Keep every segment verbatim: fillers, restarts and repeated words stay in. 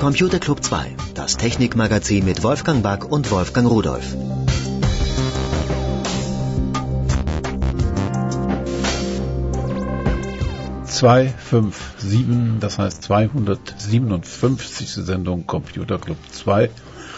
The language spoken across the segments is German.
Computer Club zwei, das Technikmagazin mit Wolfgang Back und Wolfgang Rudolph. zwei fünf sieben, das heißt zweihundertsiebenundfünfzigste Sendung Computer Club zwei.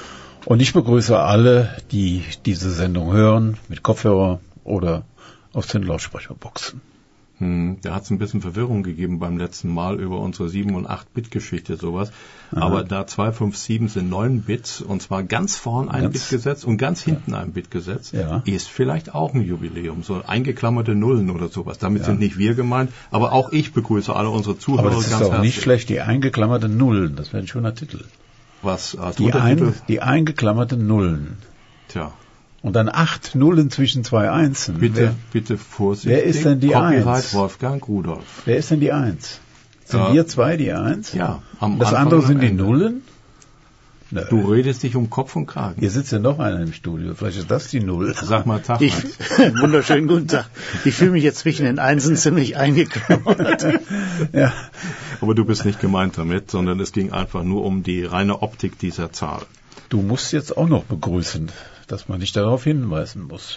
Und ich begrüße alle, die diese Sendung hören, mit Kopfhörer oder aus den Lautsprecherboxen. Hm, da hat es ein bisschen Verwirrung gegeben beim letzten Mal über unsere sieben- und acht-Bit-Geschichte, sowas. Aha. Aber da zwei fünf sieben sind neun Bits, und zwar ganz vorn ein ganz, Bit gesetzt und ganz hinten ja. ein Bit gesetzt, ja. ist vielleicht auch ein Jubiläum, so eingeklammerte Nullen oder sowas. Damit ja. sind nicht wir gemeint, aber auch ich begrüße alle unsere Zuhörer ganz herzlich. Aber das ist auch nicht schlecht, die eingeklammerte Nullen, das wäre ein schöner Titel. Was als die, ein, die eingeklammerte Nullen. Tja. Und dann acht Nullen zwischen zwei Einsen. Bitte, wer, bitte vorsichtig. Wer ist denn die Copyright Eins? Wolfgang Rudolph. Wer ist denn die Eins? Sind ja. wir zwei die Eins? Ja. Am das Anfang andere sind die Ende. Nullen? Nö. Du redest dich um Kopf und Kragen. Hier sitzt ja noch einer im Studio. Vielleicht ist das die Null. Sag mal Tag. Ich, wunderschönen guten Tag. Ich fühle mich jetzt zwischen den Einsen ziemlich eingeklammert. ja. Aber du bist nicht gemeint damit, sondern es ging einfach nur um die reine Optik dieser Zahl. Du musst jetzt auch noch begrüßen, dass man dich darauf hinweisen muss.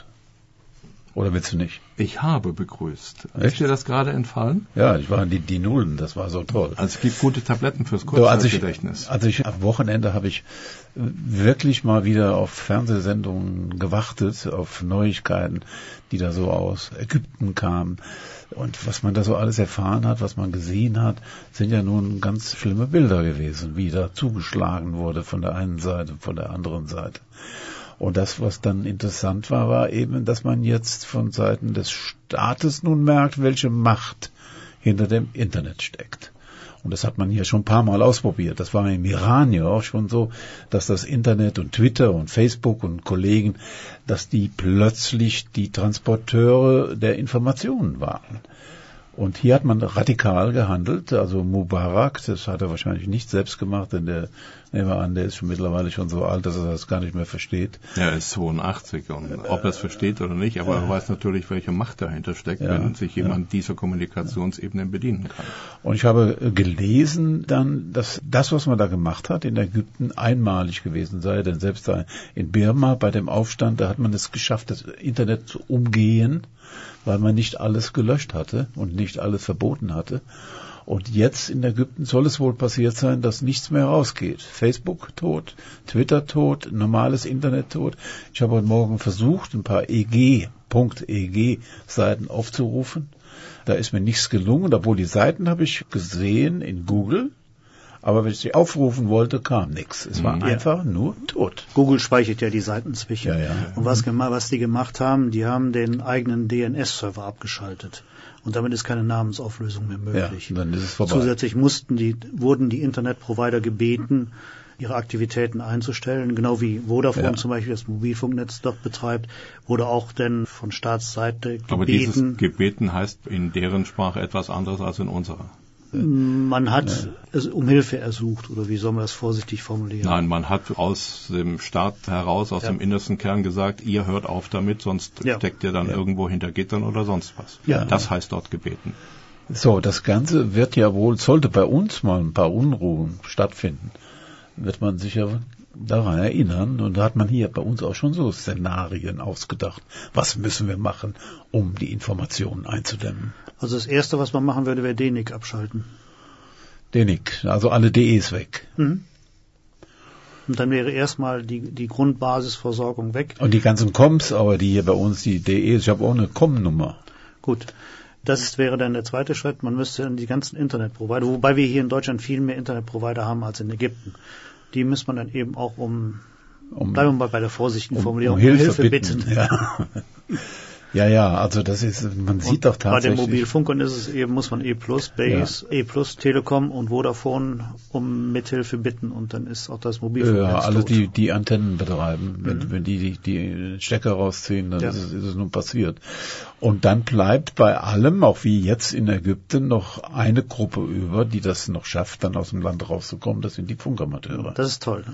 Oder willst du nicht? Ich habe begrüßt. Echt? Ist dir das gerade entfallen? Ja, ich war die, die Nullen, das war so toll. Also es gibt gute Tabletten fürs Kurzzeitgedächtnis. Also ich, also ich, am Wochenende habe ich wirklich mal wieder auf Fernsehsendungen gewartet, auf Neuigkeiten, die da so aus Ägypten kamen. Und was man da so alles erfahren hat, was man gesehen hat, sind ja nun ganz schlimme Bilder gewesen, wie da zugeschlagen wurde von der einen Seite, von der anderen Seite. Und das, was dann interessant war, war eben, dass man jetzt von Seiten des Staates nun merkt, welche Macht hinter dem Internet steckt. Und das hat man hier schon ein paar Mal ausprobiert. Das war im Iran ja auch schon so, dass das Internet und Twitter und Facebook und Kollegen, dass die plötzlich die Transporteure der Informationen waren. Und hier hat man radikal gehandelt, also Mubarak, das hat er wahrscheinlich nicht selbst gemacht, denn der, nehmen wir an, der ist schon mittlerweile schon so alt, dass er das gar nicht mehr versteht. Ja, er ist zweiundachtzig und ob er es versteht oder nicht, aber er weiß natürlich, welche Macht dahinter steckt, ja, wenn sich jemand ja. dieser Kommunikationsebene bedienen kann. Und ich habe gelesen dann, dass das, was man da gemacht hat in Ägypten, einmalig gewesen sei, denn selbst da in Birma bei dem Aufstand, da hat man es geschafft, das Internet zu umgehen, weil man nicht alles gelöscht hatte und nicht alles verboten hatte. Und jetzt in Ägypten soll es wohl passiert sein, dass nichts mehr rausgeht. Facebook tot, Twitter tot, normales Internet tot. Ich habe heute Morgen versucht, ein paar E G Punkt E G Seiten aufzurufen. Da ist mir nichts gelungen, obwohl die Seiten habe ich gesehen in Google. Aber wenn ich sie aufrufen wollte, kam nichts. Es war ja. einfach nur tot. Google speichert ja die Seiten zwischen. Ja, ja. Und was, was die gemacht haben, die haben den eigenen D N S-Server abgeschaltet. Und damit ist keine Namensauflösung mehr möglich. Ja, dann ist es vorbei. Zusätzlich mussten die, wurden die Internetprovider gebeten, ihre Aktivitäten einzustellen. Genau wie Vodafone ja. zum Beispiel das Mobilfunknetz dort betreibt, wurde auch denn von Staatsseite gebeten. Aber dieses Gebeten heißt in deren Sprache etwas anderes als in unserer. Man hat ja. es um Hilfe ersucht, oder wie soll man das vorsichtig formulieren? Nein, man hat aus dem Staat heraus, aus ja. dem innersten Kern gesagt, ihr hört auf damit, sonst ja. steckt ihr dann ja. irgendwo hinter Gittern oder sonst was. Ja. Das heißt dort gebeten. So, das Ganze wird ja wohl, sollte bei uns mal ein paar Unruhen stattfinden, wird man sicher daran erinnern. Und da hat man hier bei uns auch schon so Szenarien ausgedacht. Was müssen wir machen, um die Informationen einzudämmen? Also das Erste, was man machen würde, wäre D N I C abschalten. D N I C, also alle D Es weg. Mhm. Und dann wäre erstmal die, die Grundbasisversorgung weg. Und die ganzen Coms, aber die hier bei uns, die D Es, ich habe auch eine Com-Nummer. Gut, das ist, wäre dann der zweite Schritt. Man müsste dann die ganzen Internetprovider, wobei wir hier in Deutschland viel mehr Internetprovider haben als in Ägypten. Die müsste man dann eben auch um, um bleiben wir mal bei der vorsichtigen Formulierung, um, um Hilfe, Hilfe bitten. bitten. Ja. Ja, ja, also das ist, man sieht und doch tatsächlich. Bei den Mobilfunkern ist es eben, muss man E plus, Base, ja. E plus, Telekom und Vodafone um Mithilfe bitten und dann ist auch das Mobilfunknetz Ja, alle tot. die, die Antennen betreiben. Mhm. Wenn, wenn die, die die Stecker rausziehen, dann ja. ist, es, ist es nun passiert. Und dann bleibt bei allem, auch wie jetzt in Ägypten, noch eine Gruppe über, die das noch schafft, dann aus dem Land rauszukommen. Das sind die Funkamateure. Das ist toll.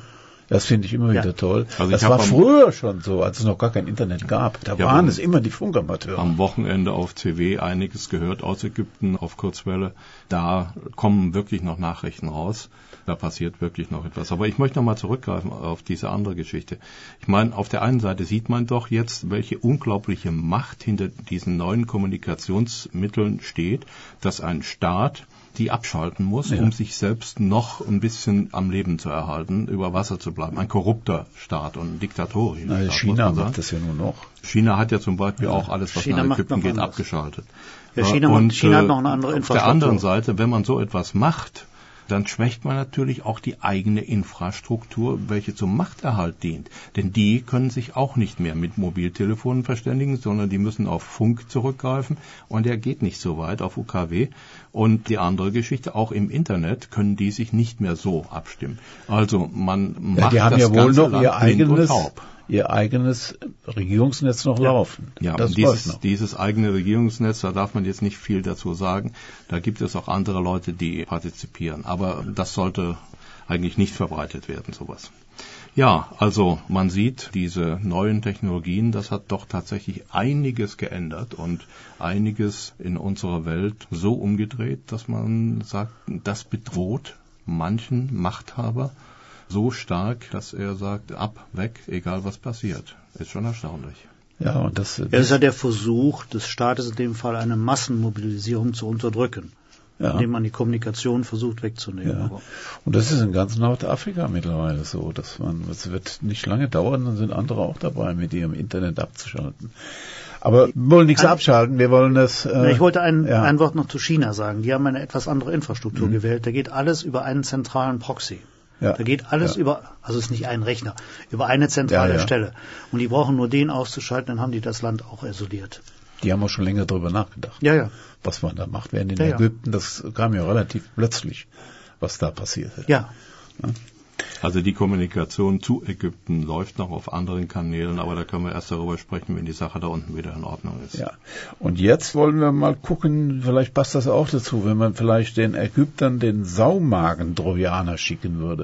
Das finde ich immer ja. wieder toll. Also das war früher schon so, als es noch gar kein Internet gab. Da ja, waren es immer die Funkamateure. Am Wochenende auf C W einiges gehört aus Ägypten auf Kurzwelle. Da kommen wirklich noch Nachrichten raus. Da passiert wirklich noch etwas. Aber ich möchte noch mal zurückgreifen auf diese andere Geschichte. Ich meine, auf der einen Seite sieht man doch jetzt, welche unglaubliche Macht hinter diesen neuen Kommunikationsmitteln steht, dass ein Staat die abschalten muss, ja. um sich selbst noch ein bisschen am Leben zu erhalten, über Wasser zu bleiben. Ein korrupter Staat und ein diktatorischer Na, Staat. China macht das ja nur noch. China hat ja zum Beispiel ja. auch alles, was China nach Ägypten geht, anders. abgeschaltet. Ja, China, und, macht, China hat noch eine andere Infrastruktur. Auf der anderen Seite, wenn man so etwas macht, dann schwächt man natürlich auch die eigene Infrastruktur, welche zum Machterhalt dient. Denn die können sich auch nicht mehr mit Mobiltelefonen verständigen, sondern die müssen auf Funk zurückgreifen und der geht nicht so weit auf U K W. Und die andere Geschichte, auch im Internet können die sich nicht mehr so abstimmen. Also man ja, macht die haben das ja wohl ganze noch Land ihr blind und eigenes taub. ihr eigenes Regierungsnetz noch ja. laufen. Ja, das und dieses, dieses eigene Regierungsnetz, da darf man jetzt nicht viel dazu sagen. Da gibt es auch andere Leute, die partizipieren. Aber das sollte eigentlich nicht verbreitet werden, sowas. Ja, also man sieht, diese neuen Technologien, das hat doch tatsächlich einiges geändert und einiges in unserer Welt so umgedreht, dass man sagt, das bedroht manchen Machthaber so stark, dass er sagt, ab, weg, egal was passiert. Ist schon erstaunlich. Ja, und das, das ja, ist ja der Versuch des Staates in dem Fall, eine Massenmobilisierung zu unterdrücken, ja. indem man die Kommunikation versucht wegzunehmen. Ja. Und das ist in ganz Nordafrika mittlerweile so, dass man, es wird nicht lange dauern, dann sind andere auch dabei, mit ihrem Internet abzuschalten. Aber wir wollen nichts ein, abschalten, wir wollen das... Äh, ich wollte ein, ja. ein Wort noch zu China sagen. Die haben eine etwas andere Infrastruktur mhm. gewählt. Da geht alles über einen zentralen Proxy. Ja. Da geht alles ja. über, also es ist nicht ein Rechner, über eine zentrale ja, ja. Stelle. Und die brauchen nur den auszuschalten, dann haben die das Land auch isoliert. Die haben auch schon länger darüber nachgedacht, ja, ja. was man da macht. Während in ja, Ägypten, das kam ja relativ plötzlich, was da passierte. Ja. ja. Also die Kommunikation zu Ägypten läuft noch auf anderen Kanälen, aber da können wir erst darüber sprechen, wenn die Sache da unten wieder in Ordnung ist. Ja. Und jetzt wollen wir mal gucken, vielleicht passt das auch dazu, wenn man vielleicht den Ägyptern den Saumagen-Trojaner schicken würde.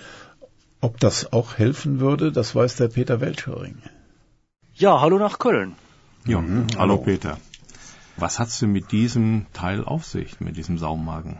Ob das auch helfen würde, das weiß der Peter Weltschöring. Ja, hallo nach Köln. Ja, mhm, hallo. hallo Peter. Was hat's denn mit diesem Teil auf sich, mit diesem Saumagen?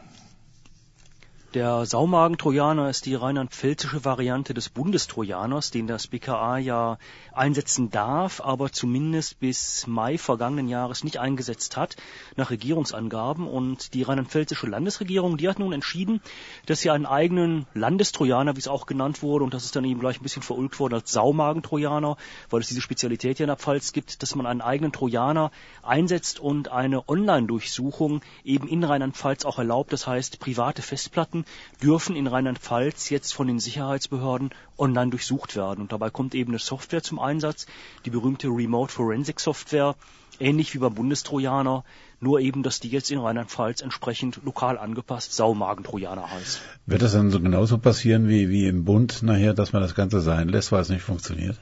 Der Saumagen-Trojaner ist die rheinland-pfälzische Variante des Bundestrojaners, den das B K A ja einsetzen darf, aber zumindest bis Mai vergangenen Jahres nicht eingesetzt hat, nach Regierungsangaben. Und die rheinland-pfälzische Landesregierung, die hat nun entschieden, dass sie einen eigenen Landestrojaner, wie es auch genannt wurde, und das ist dann eben gleich ein bisschen verulgt worden als Saumagen-Trojaner, weil es diese Spezialität hier in der Pfalz gibt, dass man einen eigenen Trojaner einsetzt und eine Online-Durchsuchung eben in Rheinland-Pfalz auch erlaubt. Das heißt, private Festplatten dürfen in Rheinland-Pfalz jetzt von den Sicherheitsbehörden online durchsucht werden. Und dabei kommt eben eine Software zum Einsatz, die berühmte Remote Forensic Software, ähnlich wie beim Bundestrojaner, nur eben, dass die jetzt in Rheinland-Pfalz entsprechend lokal angepasst Saumagen-Trojaner heißt. Wird das dann so genauso passieren wie, wie im Bund nachher, dass man das Ganze sein lässt, weil es nicht funktioniert?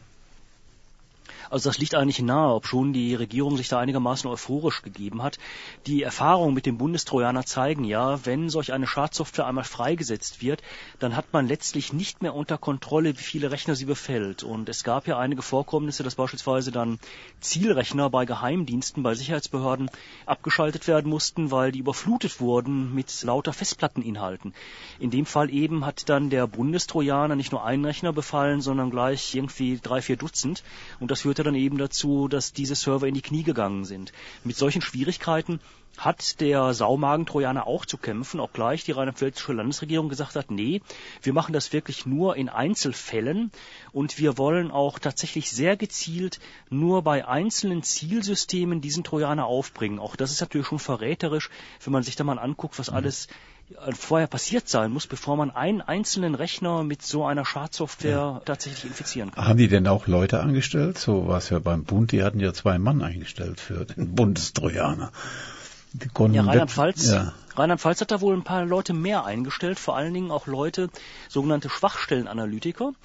Also das liegt eigentlich nahe, obschon die Regierung sich da einigermaßen euphorisch gegeben hat. Die Erfahrungen mit dem Bundestrojaner zeigen ja, wenn solch eine Schadsoftware einmal freigesetzt wird, dann hat man letztlich nicht mehr unter Kontrolle, wie viele Rechner sie befällt. Und es gab ja einige Vorkommnisse, dass beispielsweise dann Zielrechner bei Geheimdiensten, bei Sicherheitsbehörden abgeschaltet werden mussten, weil die überflutet wurden mit lauter Festplatteninhalten. In dem Fall eben hat dann der Bundestrojaner nicht nur einen Rechner befallen, sondern gleich irgendwie drei, vier Dutzend. Und das führte dann eben dazu, dass diese Server in die Knie gegangen sind. Mit solchen Schwierigkeiten hat der Saumagen-Trojaner auch zu kämpfen, obgleich die rheinland-pfälzische Landesregierung gesagt hat, nee, wir machen das wirklich nur in Einzelfällen und wir wollen auch tatsächlich sehr gezielt nur bei einzelnen Zielsystemen diesen Trojaner aufbringen. Auch das ist natürlich schon verräterisch, wenn man sich da mal anguckt, was alles vorher passiert sein muss, bevor man einen einzelnen Rechner mit so einer Schadsoftware ja. tatsächlich infizieren kann. Haben die denn auch Leute angestellt? So war es ja beim Bund, die hatten ja zwei Mann eingestellt für den Bundestrojaner. Ja, Rheinland-Pfalz, ja. Rheinland-Pfalz hat da wohl ein paar Leute mehr eingestellt, vor allen Dingen auch Leute, sogenannte Schwachstellenanalytiker.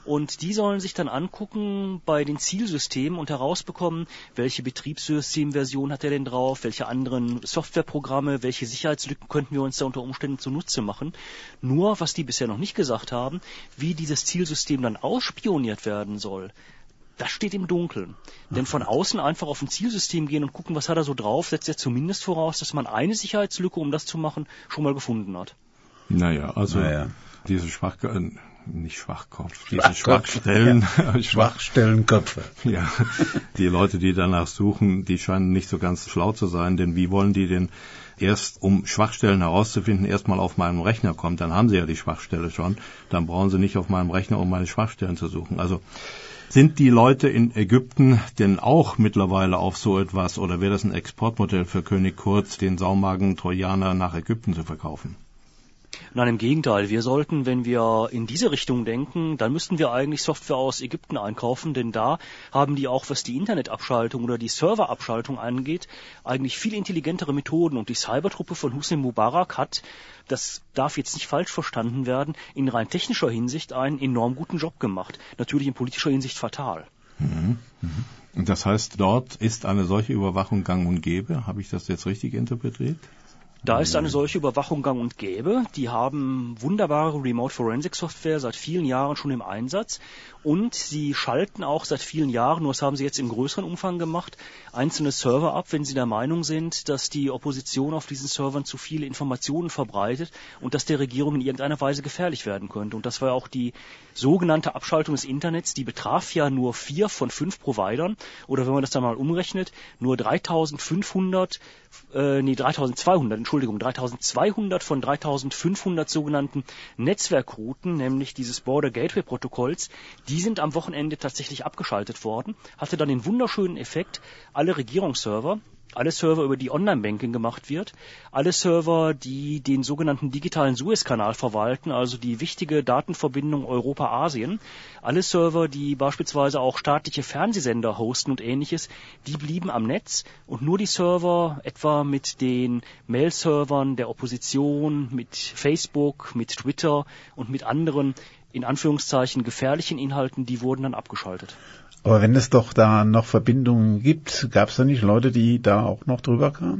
Und die sollen sich dann angucken bei den Zielsystemen und herausbekommen, welche Betriebssystemversion hat er denn drauf, welche anderen Softwareprogramme, welche Sicherheitslücken könnten wir uns da unter Umständen zunutze machen. Nur, was die bisher noch nicht gesagt haben, wie dieses Zielsystem dann ausspioniert werden soll, das steht im Dunkeln. Denn von außen einfach auf ein Zielsystem gehen und gucken, was hat er so drauf, setzt ja zumindest voraus, dass man eine Sicherheitslücke, um das zu machen, schon mal gefunden hat. Naja, also naja. diese Schwach... nicht Schwachkopf, diese Schwachstellen. Ja. Schwachstellenköpfe. Ja, die Leute, die danach suchen, die scheinen nicht so ganz schlau zu sein, denn wie wollen die denn erst, um Schwachstellen herauszufinden, erstmal auf meinem Rechner kommen? Dann haben sie ja die Schwachstelle schon, dann brauchen sie nicht auf meinem Rechner, um meine Schwachstellen zu suchen. Also sind die Leute in Ägypten denn auch mittlerweile auf so etwas, oder wäre das ein Exportmodell für König Kurz, den Saumagen-Trojaner nach Ägypten zu verkaufen? Nein, im Gegenteil. Wir sollten, wenn wir in diese Richtung denken, dann müssten wir eigentlich Software aus Ägypten einkaufen, denn da haben die auch, was die Internetabschaltung oder die Serverabschaltung angeht, eigentlich viel intelligentere Methoden. Und die Cybertruppe von Hosni Mubarak hat, das darf jetzt nicht falsch verstanden werden, in rein technischer Hinsicht einen enorm guten Job gemacht. Natürlich in politischer Hinsicht fatal. Mhm. Mhm. Das heißt, dort ist eine solche Überwachung gang und gäbe. Habe ich das jetzt richtig interpretiert? Da ist eine solche Überwachung gang und gäbe. Die haben wunderbare Remote Forensic Software seit vielen Jahren schon im Einsatz. Und sie schalten auch seit vielen Jahren, nur das haben sie jetzt im größeren Umfang gemacht, einzelne Server ab, wenn sie der Meinung sind, dass die Opposition auf diesen Servern zu viele Informationen verbreitet und dass der Regierung in irgendeiner Weise gefährlich werden könnte. Und das war auch die sogenannte Abschaltung des Internets. Die betraf ja nur vier von fünf Providern. Oder wenn man das dann mal umrechnet, nur dreitausendfünfhundert, äh, nee, dreitausendzweihundert, Entschuldigung, dreitausendzweihundert von dreitausendfünfhundert sogenannten Netzwerkrouten, nämlich dieses Border Gateway Protokolls, die sind am Wochenende tatsächlich abgeschaltet worden, hatte dann den wunderschönen Effekt, alle Regierungsserver, alle Server, über die Online-Banking gemacht wird, alle Server, die den sogenannten digitalen Suezkanal verwalten, also die wichtige Datenverbindung Europa-Asien, alle Server, die beispielsweise auch staatliche Fernsehsender hosten und ähnliches, die blieben am Netz und nur die Server etwa mit den Mail-Servern der Opposition, mit Facebook, mit Twitter und mit anderen in Anführungszeichen gefährlichen Inhalten, die wurden dann abgeschaltet. Aber wenn es doch da noch Verbindungen gibt, gab es da nicht Leute, die da auch noch drüber kamen?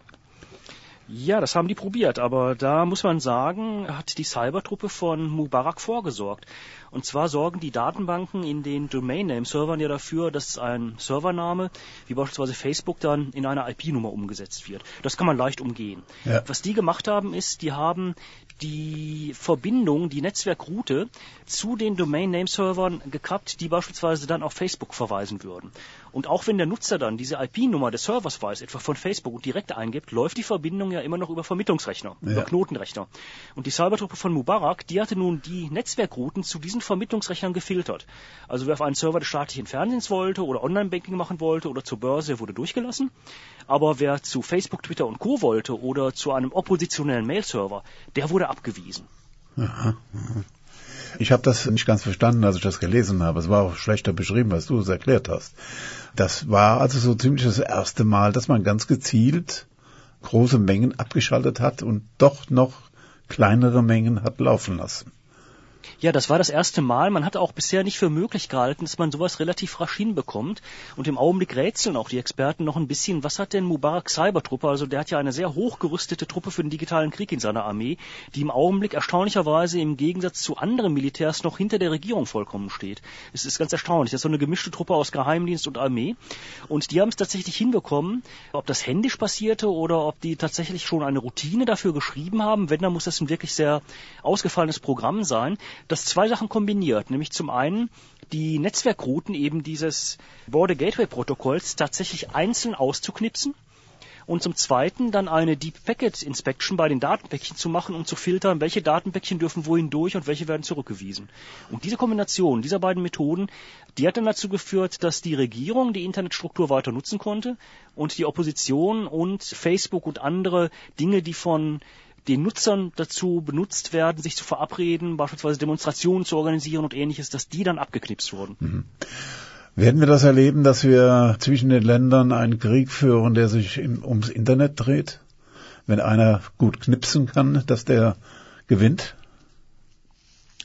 Ja, das haben die probiert, aber da muss man sagen, hat die Cybertruppe von Mubarak vorgesorgt. Und zwar sorgen die Datenbanken in den Domain-Name-Servern ja dafür, dass ein Servername, wie beispielsweise Facebook, dann in eine I P-Nummer umgesetzt wird. Das kann man leicht umgehen. Ja. Was die gemacht haben, ist, die haben die Verbindung, die Netzwerkroute zu den Domain-Name-Servern gekappt, die beispielsweise dann auf Facebook verweisen würden. Und auch wenn der Nutzer dann diese I P-Nummer des Servers weiß, etwa von Facebook, und direkt eingibt, läuft die Verbindung ja immer noch über Vermittlungsrechner, ja. über Knotenrechner. Und die Cybertruppe von Mubarak, die hatte nun die Netzwerkrouten zu diesen Vermittlungsrechnern gefiltert. Also wer auf einen Server des staatlichen Fernsehens wollte oder Online-Banking machen wollte oder zur Börse, wurde durchgelassen. Aber wer zu Facebook, Twitter und Co. wollte oder zu einem oppositionellen Mail-Server, der wurde abgewiesen. Aha. Ich habe das nicht ganz verstanden, als ich das gelesen habe. Es war auch schlechter beschrieben, was du es erklärt hast. Das war also so ziemlich das erste Mal, dass man ganz gezielt große Mengen abgeschaltet hat und doch noch kleinere Mengen hat laufen lassen. Ja, das war das erste Mal. Man hat auch bisher nicht für möglich gehalten, dass man sowas relativ rasch hinbekommt. Und im Augenblick rätseln auch die Experten noch ein bisschen, was hat denn Mubarak Cybertruppe, also der hat ja eine sehr hochgerüstete Truppe für den digitalen Krieg in seiner Armee, die im Augenblick erstaunlicherweise im Gegensatz zu anderen Militärs noch hinter der Regierung vollkommen steht. Es ist ganz erstaunlich. Das ist so eine gemischte Truppe aus Geheimdienst und Armee. Und die haben es tatsächlich hinbekommen, ob das händisch passierte oder ob die tatsächlich schon eine Routine dafür geschrieben haben. Wenn, dann muss das ein wirklich sehr ausgefallenes Programm sein, das zwei Sachen kombiniert, nämlich zum einen die Netzwerkrouten eben dieses Border Gateway Protokolls tatsächlich einzeln auszuknipsen und zum zweiten dann eine Deep Packet Inspection bei den Datenpäckchen zu machen, um zu filtern, welche Datenpäckchen dürfen wohin durch und welche werden zurückgewiesen. Und diese Kombination dieser beiden Methoden, die hat dann dazu geführt, dass die Regierung die Internetstruktur weiter nutzen konnte und die Opposition und Facebook und andere Dinge, die von den Nutzern dazu benutzt werden, sich zu verabreden, beispielsweise Demonstrationen zu organisieren und Ähnliches, dass die dann abgeknipst wurden. Mhm. Werden wir das erleben, dass wir zwischen den Ländern einen Krieg führen, der sich im, ums Internet dreht? Wenn einer gut knipsen kann, dass der gewinnt?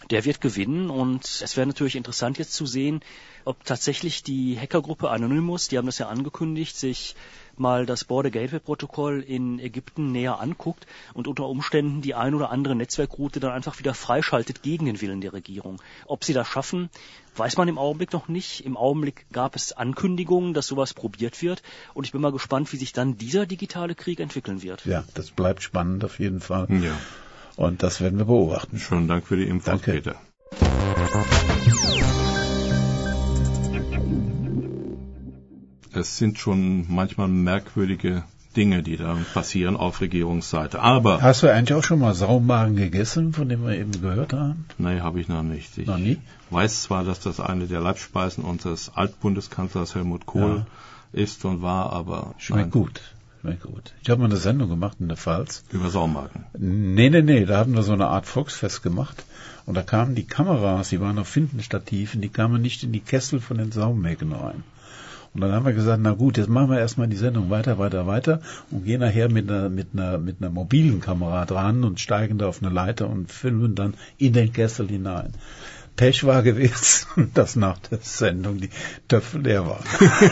der wird gewinnen und es wäre natürlich interessant jetzt zu sehen, ob tatsächlich die Hackergruppe Anonymous, die haben das ja angekündigt, sich mal das Border Gateway Protokoll in Ägypten näher anguckt und unter Umständen die ein oder andere Netzwerkroute dann einfach wieder freischaltet gegen den Willen der Regierung. Ob sie das schaffen, weiß man im Augenblick noch nicht. Im Augenblick gab es Ankündigungen, dass sowas probiert wird und ich bin mal gespannt, wie sich dann dieser digitale Krieg entwickeln wird. Ja, das bleibt spannend auf jeden Fall. Ja. Und das werden wir beobachten. Schönen Dank für die Infos, Danke. Peter. Es sind schon manchmal merkwürdige Dinge, die da passieren auf Regierungsseite. Aber hast du eigentlich auch schon mal Saumagen gegessen, von dem wir eben gehört haben? Nein, habe ich noch nicht. Ich noch nie? weiß zwar, dass das eine der Leibspeisen unseres Altbundeskanzlers Helmut Kohl ja. ist und war, aber... Schmeckt gut. Schmeckt gut. Ich habe mal eine Sendung gemacht in der Pfalz. Über Saumagen? Nee, nee, nee. Da hatten wir so eine Art Volksfest gemacht. Und da kamen die Kameras, die waren auf Findenstativen, die kamen nicht in die Kessel von den Saumägen rein. Und dann haben wir gesagt, na gut, jetzt machen wir erstmal die Sendung weiter, weiter, weiter und gehen nachher mit einer, mit einer, mit einer mobilen Kamera dran und steigen da auf eine Leiter und filmen dann in den Kessel hinein. Pech war gewesen, dass nach der Sendung die Töpfe leer waren.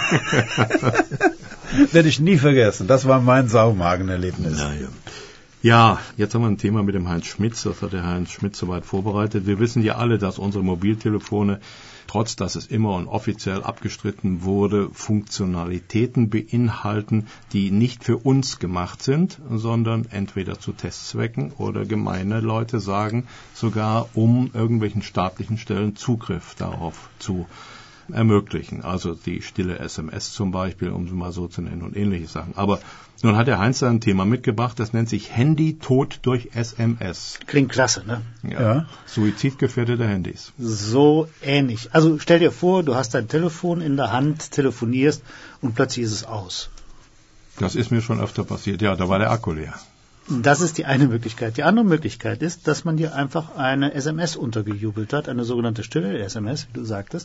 Werde ich nie vergessen. Das war mein Saumagenerlebnis. Naja. Ja, jetzt haben wir ein Thema mit dem Heinz Schmitz. Das hat der Heinz Schmitz soweit vorbereitet. Wir wissen ja alle, dass unsere Mobiltelefone, trotz dass es immer und offiziell abgestritten wurde, Funktionalitäten beinhalten, die nicht für uns gemacht sind, sondern entweder zu Testzwecken oder gemeine Leute sagen, sogar um irgendwelchen staatlichen Stellen Zugriff darauf zu ermöglichen. Also die stille S M S zum Beispiel, um sie mal so zu nennen und ähnliche Sachen. Aber nun hat der Heinz ein Thema mitgebracht, das nennt sich Handy-Tod durch S M S. Klingt klasse, ne? Ja. Ja. Suizidgefährdete Handys. So ähnlich. Also stell dir vor, du hast dein Telefon in der Hand, telefonierst und plötzlich ist es aus. Das ist mir schon öfter passiert. Ja, da war der Akku leer. Das ist die eine Möglichkeit. Die andere Möglichkeit ist, dass man dir einfach eine S M S untergejubelt hat, eine sogenannte stille S M S, wie du sagtest,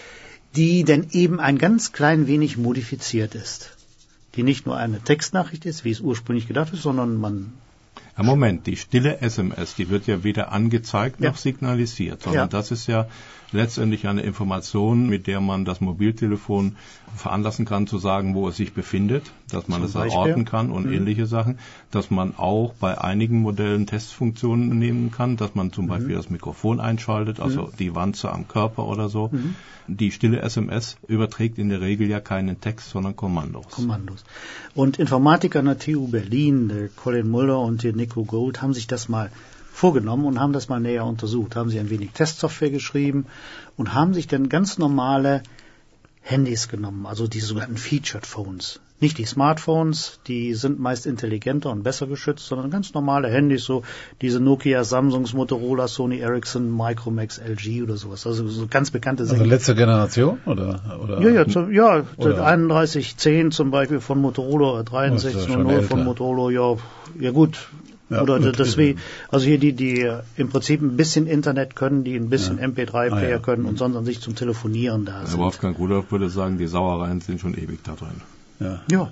die denn eben ein ganz klein wenig modifiziert ist. Die nicht nur eine Textnachricht ist, wie es ursprünglich gedacht ist, sondern man... Ja, Moment, die stille S M S, die wird ja weder angezeigt ja. noch signalisiert, sondern ja. das ist ja letztendlich eine Information, mit der man das Mobiltelefon veranlassen kann, zu sagen, wo es sich befindet, dass man Zum es Beispiel. erorten kann und mhm. ähnliche Sachen, dass man auch bei einigen Modellen Testfunktionen nehmen kann, dass man zum mhm. Beispiel das Mikrofon einschaltet, also mhm. die Wanze am Körper oder so. Mhm. Die stille S M S überträgt in der Regel ja keinen Text, sondern Kommandos. Kommandos. Und Informatiker an der T U Berlin, der Colin Mulder und der Nico Gold, haben sich das mal vorgenommen und haben das mal näher untersucht. Haben sie ein wenig Testsoftware geschrieben und haben sich dann ganz normale Handys genommen, also die sogenannten Featured Phones. Nicht die Smartphones, die sind meist intelligenter und besser geschützt, sondern ganz normale Handys, so diese Nokia, Samsungs, Motorola, Sony Ericsson, Micromax, L G oder sowas. Also so ganz bekannte Sachen. Also letzte Generation? oder? oder ja, ja, zu, ja oder? einunddreißig zehn zum Beispiel von Motorola, dreiundsechzig null null von Motorola, ja, ja gut. Ja, oder gut, das wie, also hier die, die im Prinzip ein bisschen Internet können, die ein bisschen ja. M P drei Player ah, ja. können und sonst an sich zum Telefonieren da sind. Aber Wolfgang Rudolf würde sagen, die Sauereien sind schon ewig da drin. Ja. ja.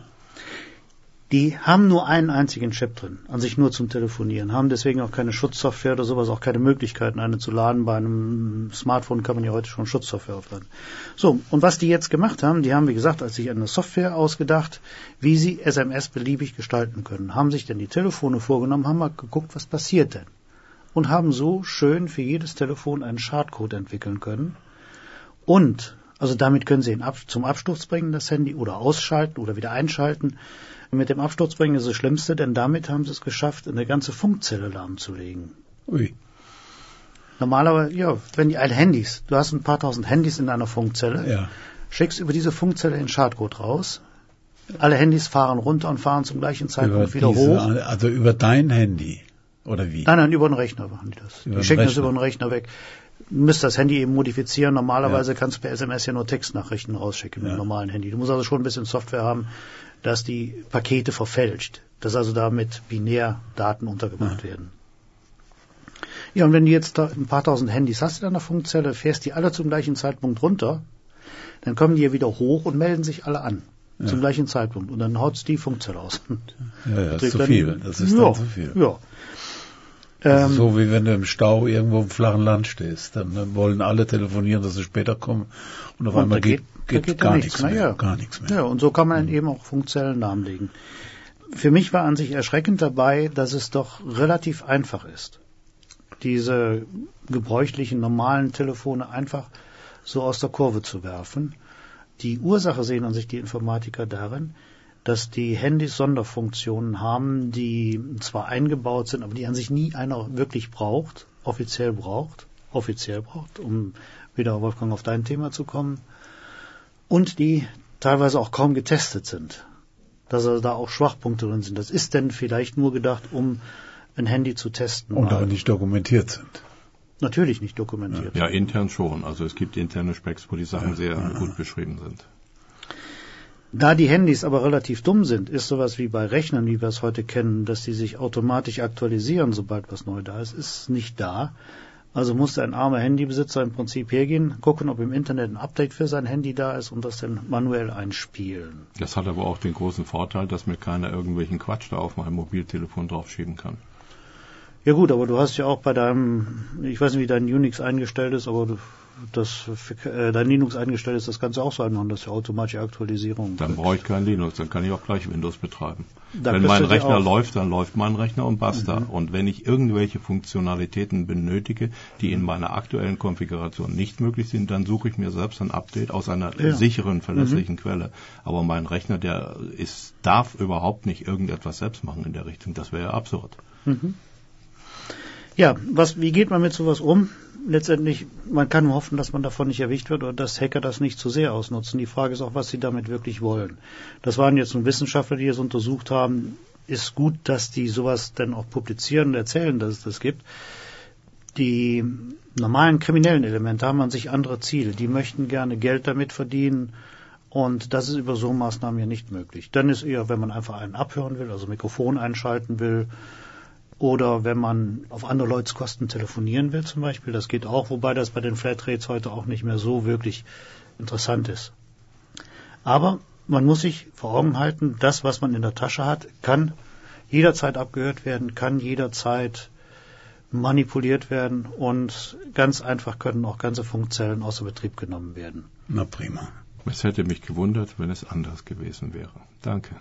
Die haben nur einen einzigen Chip drin, an sich nur zum Telefonieren, haben deswegen auch keine Schutzsoftware oder sowas, auch keine Möglichkeiten, eine zu laden. Bei einem Smartphone kann man ja heute schon Schutzsoftware aufladen. So, und was die jetzt gemacht haben, die haben, wie gesagt, als sich eine Software ausgedacht, wie sie S M S beliebig gestalten können. Haben sich dann die Telefone vorgenommen, haben mal geguckt, was passiert denn. Und haben so schön für jedes Telefon einen Schadcode entwickeln können. Und, also damit können sie ihn ab, zum Absturz bringen, das Handy, oder ausschalten oder wieder einschalten. Mit dem Absturz bringen ist das Schlimmste, denn damit haben sie es geschafft, eine ganze Funkzelle lahmzulegen. Ui. Normalerweise, ja, wenn die alle Handys, du hast ein paar tausend Handys in einer Funkzelle, ja. schickst über diese Funkzelle den Schadcode raus, alle Handys fahren runter und fahren zum gleichen Zeitpunkt über wieder diese, hoch. Also über dein Handy, oder wie? Nein, nein, über den Rechner machen die das. Über die schicken Rechner. das über den Rechner weg. Du müsst das Handy eben modifizieren. Normalerweise ja. kannst du per S M S ja nur Textnachrichten rausschicken mit ja. dem normalen Handy. Du musst also schon ein bisschen Software haben, dass die Pakete verfälscht, dass also damit Binärdaten untergebracht ja. werden. Ja, und wenn du jetzt da ein paar tausend Handys hast in deiner Funkzelle, fährst die alle zum gleichen Zeitpunkt runter, dann kommen die ja wieder hoch und melden sich alle an. Ja. Zum gleichen Zeitpunkt. Und dann haut's die Funkzelle aus. Ja, ja, das ist zu viel. Das ist ja, dann zu viel. Ja. Das ist so, wie wenn du im Stau irgendwo im flachen Land stehst. Dann, dann wollen alle telefonieren, dass sie später kommen. Und auf und einmal geht, geht, geht gar nichts mehr. mehr. Ja. Gar nichts mehr. Ja, und so kann man mhm. eben auch funktionellen Namen legen. Für mich war an sich erschreckend dabei, dass es doch relativ einfach ist, diese gebräuchlichen, normalen Telefone einfach so aus der Kurve zu werfen. Die Ursache sehen an sich die Informatiker darin, dass die Handys Sonderfunktionen haben, die zwar eingebaut sind, aber die an sich nie einer wirklich braucht, offiziell braucht, offiziell braucht, um wieder, Wolfgang, auf dein Thema zu kommen, und die teilweise auch kaum getestet sind, dass also da auch Schwachpunkte drin sind. Das ist denn vielleicht nur gedacht, um ein Handy zu testen. Und auch nicht dokumentiert sind. Natürlich nicht dokumentiert. Ja, intern schon. Also es gibt interne Specs, wo die Sachen ja, sehr ja. gut beschrieben sind. Da die Handys aber relativ dumm sind, ist sowas wie bei Rechnern, wie wir es heute kennen, dass die sich automatisch aktualisieren, sobald was neu da ist, ist nicht da. Also musste ein armer Handybesitzer im Prinzip hergehen, gucken, ob im Internet ein Update für sein Handy da ist und das dann manuell einspielen. Das hat aber auch den großen Vorteil, dass mir keiner irgendwelchen Quatsch da auf mein Mobiltelefon draufschieben kann. Ja gut, aber du hast ja auch bei deinem, ich weiß nicht, wie dein Unix eingestellt ist, aber du, das, äh, dein Linux eingestellt ist, das kannst du auch so einmachen, dass du automatische Aktualisierung. Dann brauche ich kein Linux, dann kann ich auch gleich Windows betreiben. Da wenn mein Rechner auch läuft, dann läuft mein Rechner und basta. Mhm. Und wenn ich irgendwelche Funktionalitäten benötige, die in meiner aktuellen Konfiguration nicht möglich sind, dann suche ich mir selbst ein Update aus einer ja. sicheren, verlässlichen mhm. Quelle. Aber mein Rechner, der ist, darf überhaupt nicht irgendetwas selbst machen in der Richtung. Das wäre ja absurd. Mhm. Ja, was, wie geht man mit sowas um? Letztendlich, man kann nur hoffen, dass man davon nicht erwischt wird oder dass Hacker das nicht zu sehr ausnutzen. Die Frage ist auch, was sie damit wirklich wollen. Das waren jetzt nun Wissenschaftler, die es untersucht haben. Ist gut, dass die sowas dann auch publizieren und erzählen, dass es das gibt. Die normalen kriminellen Elemente haben an sich andere Ziele. Die möchten gerne Geld damit verdienen. Und das ist über so Maßnahmen ja nicht möglich. Dann ist eher, wenn man einfach einen abhören will, also Mikrofon einschalten will, oder wenn man auf andere Leute Kosten telefonieren will zum Beispiel, das geht auch, wobei das bei den Flatrates heute auch nicht mehr so wirklich interessant ist. Aber man muss sich vor Augen halten, das, was man in der Tasche hat, kann jederzeit abgehört werden, kann jederzeit manipuliert werden und ganz einfach können auch ganze Funkzellen außer Betrieb genommen werden. Na prima. Es hätte mich gewundert, wenn es anders gewesen wäre. Danke.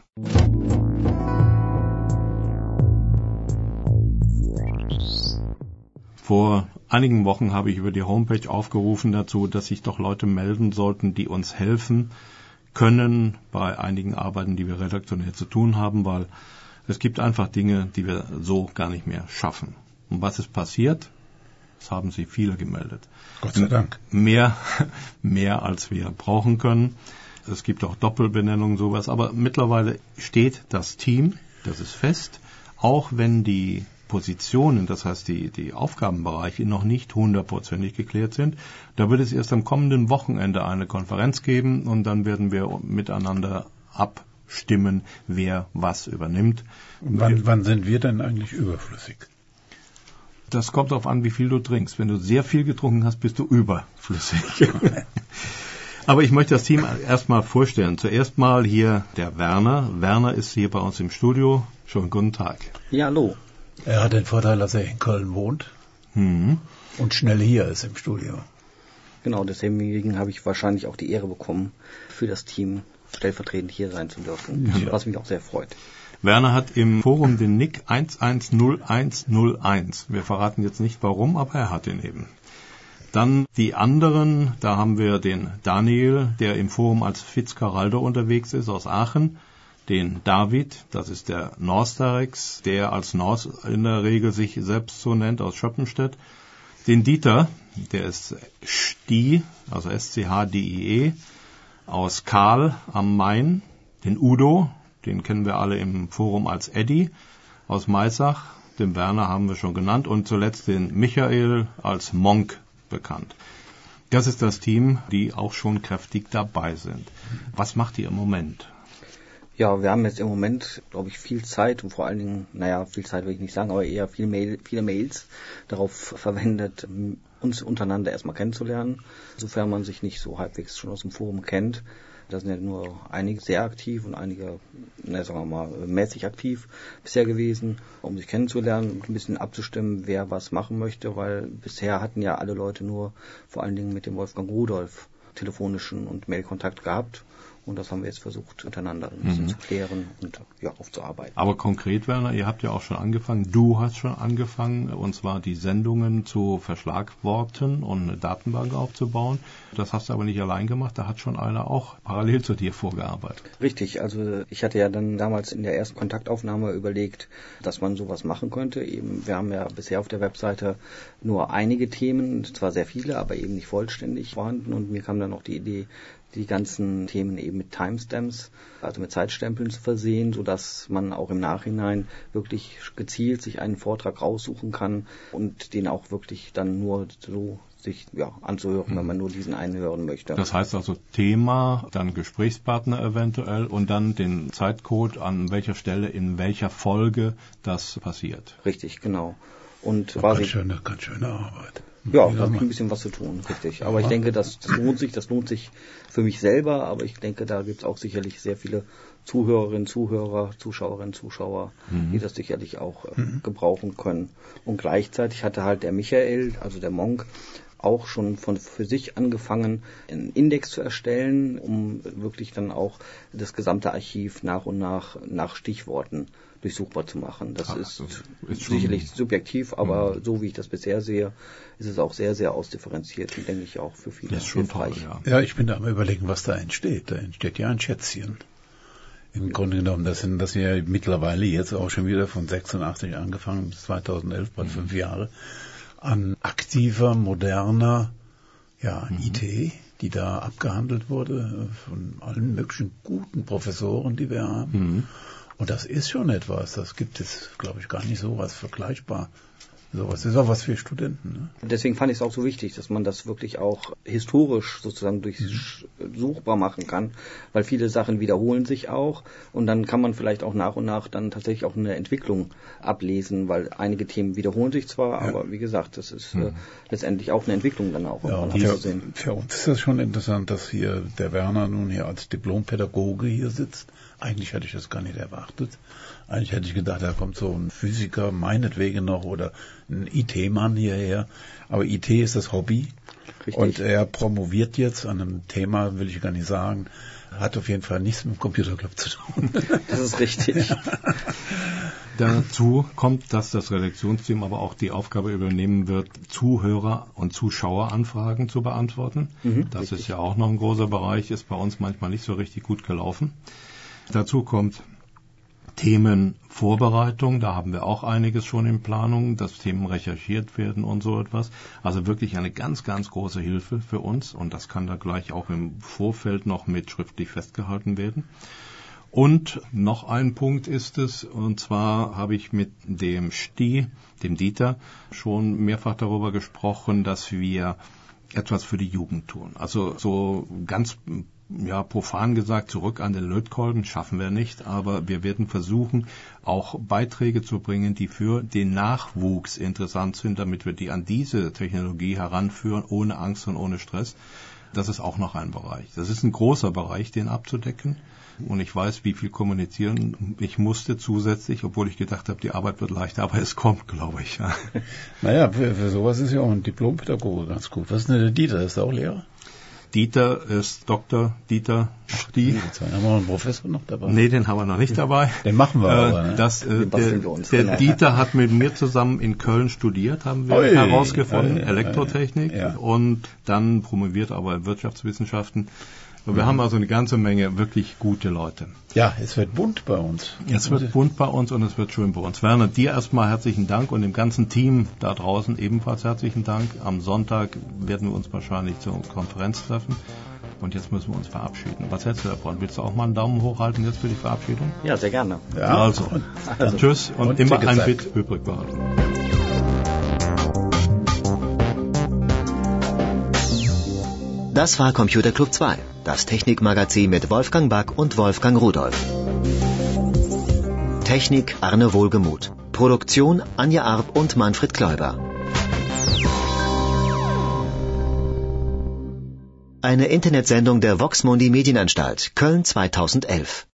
Vor einigen Wochen habe ich über die Homepage aufgerufen dazu, dass sich doch Leute melden sollten, die uns helfen können bei einigen Arbeiten, die wir redaktionell zu tun haben, weil es gibt einfach Dinge, die wir so gar nicht mehr schaffen. Und was ist passiert? Das haben sich viele gemeldet. Gott sei Dank. Mehr, mehr als wir brauchen können. Es gibt auch Doppelbenennungen, sowas. Aber mittlerweile steht das Team, das ist fest, auch wenn die Positionen, das heißt die, die Aufgabenbereiche noch nicht hundertprozentig geklärt sind. Da wird es erst am kommenden Wochenende eine Konferenz geben und dann werden wir miteinander abstimmen, wer was übernimmt. Und wann, wann sind wir denn eigentlich überflüssig? Das kommt darauf an, wie viel du trinkst. Wenn du sehr viel getrunken hast, bist du überflüssig. Aber ich möchte das Team erstmal vorstellen. Zuerst mal hier der Werner. Werner ist hier bei uns im Studio. Schönen guten Tag. Ja, hallo. Er hat den Vorteil, dass er in Köln wohnt mhm. und schnell hier ist im Studio. Genau, deswegen habe ich wahrscheinlich auch die Ehre bekommen, für das Team stellvertretend hier sein zu dürfen, ja. Was mich auch sehr freut. Werner hat im Forum den Nick eins eins null eins null eins. Wir verraten jetzt nicht warum, aber er hat ihn eben. Dann die anderen, da haben wir den Daniel, der im Forum als Fitzcarraldo unterwegs ist aus Aachen. Den David, das ist der Norstarex, der als Norst in der Regel sich selbst so nennt, aus Schöppenstedt. Den Dieter, der ist Sti, also S C H D I E, aus Karl am Main. Den Udo, den kennen wir alle im Forum als Eddy, aus Maisach. Den Werner haben wir schon genannt. Und zuletzt den Michael als Monk bekannt. Das ist das Team, die auch schon kräftig dabei sind. Was macht ihr im Moment? Ja, wir haben jetzt im Moment, glaube ich, viel Zeit und vor allen Dingen, naja, viel Zeit will ich nicht sagen, aber eher viel Mail, viele Mails darauf verwendet, uns untereinander erstmal kennenzulernen, sofern man sich nicht so halbwegs schon aus dem Forum kennt. Da sind ja nur einige sehr aktiv und einige, na, sagen wir mal, mäßig aktiv bisher gewesen, um sich kennenzulernen und ein bisschen abzustimmen, wer was machen möchte, weil bisher hatten ja alle Leute nur vor allen Dingen mit dem Wolfgang Rudolf telefonischen und Mailkontakt gehabt. Und das haben wir jetzt versucht, untereinander ein bisschen mhm. zu klären und ja, aufzuarbeiten. Aber konkret, Werner, ihr habt ja auch schon angefangen, du hast schon angefangen, und zwar die Sendungen zu verschlagworten und eine Datenbank aufzubauen. Das hast du aber nicht allein gemacht, da hat schon einer auch parallel zu dir vorgearbeitet. Richtig, also ich hatte ja dann damals in der ersten Kontaktaufnahme überlegt, dass man sowas machen könnte. Eben, wir haben ja bisher auf der Webseite nur einige Themen, zwar sehr viele, aber eben nicht vollständig vorhanden. Und mir kam dann noch die Idee, die ganzen Themen eben mit Timestamps, also mit Zeitstempeln zu versehen, sodass man auch im Nachhinein wirklich gezielt sich einen Vortrag raussuchen kann und den auch wirklich dann nur so sich ja, anzuhören, wenn man nur diesen einen hören möchte. Das heißt also Thema, dann Gesprächspartner eventuell und dann den Zeitcode, an welcher Stelle, in welcher Folge das passiert. Richtig, genau. Und ja, quasi ganz schöne, ganz schöne Arbeit. Ja, da habe ich ein bisschen was zu tun, richtig. Aber ich denke, das, das lohnt sich, das lohnt sich für mich selber, aber ich denke, da gibt es auch sicherlich sehr viele Zuhörerinnen, Zuhörer, Zuschauerinnen, Zuschauer, mhm. die das sicherlich auch äh, mhm. gebrauchen können. Und gleichzeitig hatte halt der Michael, also der Monk, auch schon von für sich angefangen, einen Index zu erstellen, um wirklich dann auch das gesamte Archiv nach und nach nach Stichworten durchsuchbar zu machen. Das Ach, ist, ist sicherlich subjektiv, aber mhm. so wie ich das bisher sehe, ist es auch sehr, sehr ausdifferenziert und denke ich auch für viele das ist schon toll, ja. ja, ich bin da am Überlegen, was da entsteht. Da entsteht ja ein Schätzchen. Im Grunde genommen, das sind das ja mittlerweile jetzt auch schon wieder von sechsundachtzig angefangen bis zweitausendelf, bald mhm. fünf Jahre, an aktiver, moderner ja, mhm. I T, die da abgehandelt wurde von allen möglichen guten Professoren, die wir haben. Mhm. Und das ist schon etwas, das gibt es, glaube ich, gar nicht so was vergleichbar. Sowas ist auch was für Studenten. Ne? Deswegen fand ich es auch so wichtig, dass man das wirklich auch historisch sozusagen durchsuchbar machen kann, weil viele Sachen wiederholen sich auch und dann kann man vielleicht auch nach und nach dann tatsächlich auch eine Entwicklung ablesen, weil einige Themen wiederholen sich zwar, ja. aber wie gesagt, das ist mhm. äh, letztendlich auch eine Entwicklung dann auch. Ja, für, für uns ist das schon interessant, dass hier der Werner nun hier als Diplompädagoge hier sitzt. Eigentlich hätte ich das gar nicht erwartet. Eigentlich hätte ich gedacht, da kommt so ein Physiker, meinetwegen noch, oder ein I T-Mann hierher. Aber I T ist das Hobby. Richtig. Und er promoviert jetzt an einem Thema, will ich gar nicht sagen, hat auf jeden Fall nichts mit dem Computerclub zu tun. Das ist richtig. Dazu kommt, dass das Redaktionsteam aber auch die Aufgabe übernehmen wird, Zuhörer- und Zuschaueranfragen zu beantworten. Mhm, das richtig. Ist ja auch noch ein großer Bereich, ist bei uns manchmal nicht so richtig gut gelaufen. Dazu kommt Themenvorbereitung, da haben wir auch einiges schon in Planung, dass Themen recherchiert werden und so etwas. Also wirklich eine ganz, ganz große Hilfe für uns und das kann da gleich auch im Vorfeld noch mit schriftlich festgehalten werden. Und noch ein Punkt ist es, und zwar habe ich mit dem Sti, dem Dieter, schon mehrfach darüber gesprochen, dass wir etwas für die Jugend tun. Also so ganz ja, profan gesagt, zurück an den Lötkolben schaffen wir nicht, aber wir werden versuchen, auch Beiträge zu bringen, die für den Nachwuchs interessant sind, damit wir die an diese Technologie heranführen, ohne Angst und ohne Stress. Das ist auch noch ein Bereich. Das ist ein großer Bereich, den abzudecken. Und ich weiß, wie viel kommunizieren ich musste zusätzlich, obwohl ich gedacht habe, die Arbeit wird leichter, aber es kommt, glaube ich. Ja. Naja, für, für sowas ist ja auch ein Diplompädagoge ganz gut. Was ist denn der Dieter? Ist der auch Lehrer? Dieter ist Doktor Dieter Sti. Jetzt haben wir einen Professor noch dabei. Nee, den haben wir noch nicht dabei. Den machen wir äh, aber. Ne? Das, äh, der uns, der genau. Dieter hat mit mir zusammen in Köln studiert, haben wir Oi, herausgefunden, ja, ja, Elektrotechnik ja, ja. und dann promoviert aber in Wirtschaftswissenschaften. Wir mhm. haben also eine ganze Menge wirklich gute Leute. Ja, es wird bunt bei uns. Es wird bunt bei uns und es wird schön bei uns. Werner, dir erstmal herzlichen Dank und dem ganzen Team da draußen ebenfalls herzlichen Dank. Am Sonntag werden wir uns wahrscheinlich zur Konferenz treffen. Und jetzt müssen wir uns verabschieden. Was hältst du davon? Willst du auch mal einen Daumen hochhalten jetzt für die Verabschiedung? Ja, sehr gerne. Ja, also, und, also tschüss und, und immer ein Bit übrig behalten. Das war Computer Club zwei, das Technikmagazin mit Wolfgang Back und Wolfgang Rudolf. Technik Arne Wohlgemuth. Produktion Anja Arp und Manfred Kläuber. eine Internetsendung der Vox Mundi Medienanstalt, Köln zweitausendelf.